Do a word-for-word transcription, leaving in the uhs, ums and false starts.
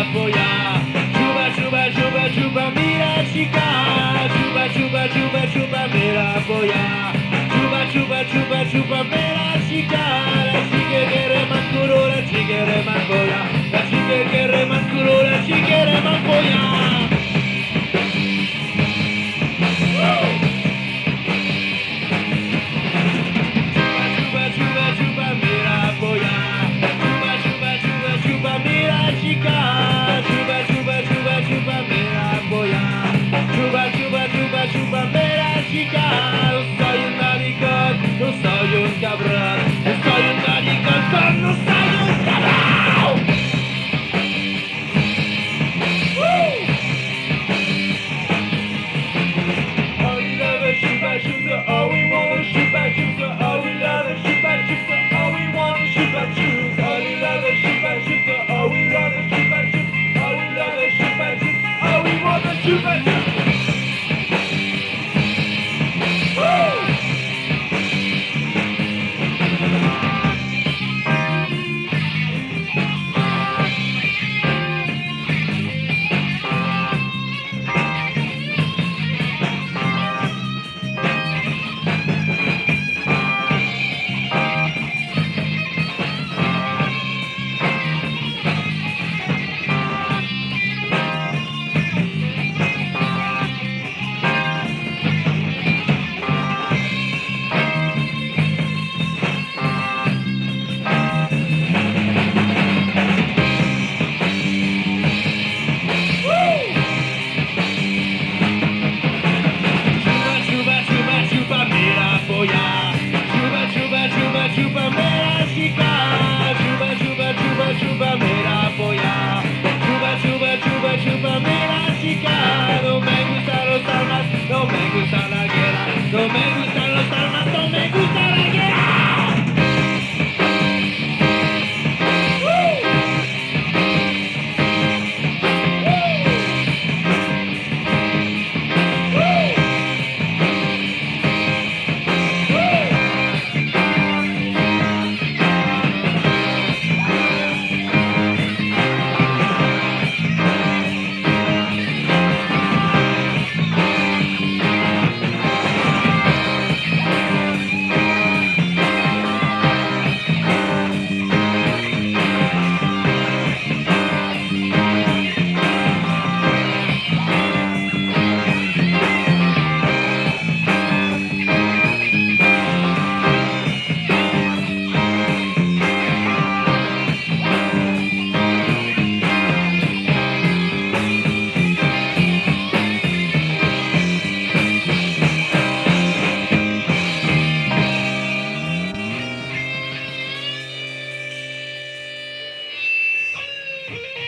polla. Chupa, chupa, chupa, chupa, mira chica. Chupa, chupa, chupa, chupa, mira polla. Chupa, chupa, chupa, chupa, mira chica. La chica quiere más culo, la chica quiere más polla. La chica quiere más culo, la chica quiere más polla. Chupa, chupa, chupa, mira polla. Chupa, chupa, chupa, chupa, mira chica. Chupa, chupa, chupa, chupa, mira polla. Chupa, chupa, chupa, chupa, mira chica. No soy un maricón, no soy un cabrón. No soy un maricón, no soy un cabrón. All we love is chupa chupa, all we want is chupa chupa, all we love is chupa chupa, all we want is chupa chupa, all we love is chupa chupa, all we love is chupa chupa, all we love is chupa chupa, all we want is chupa chupa. Chupa, mera chica, chupa, chupa, chupa, chupa, mera polla. Chupa, chupa, chupa, chupa, mera chica. No me gustan los almas, no me gusta la guerra. No me gustan los almas, no me gusta la guerra. Thank you.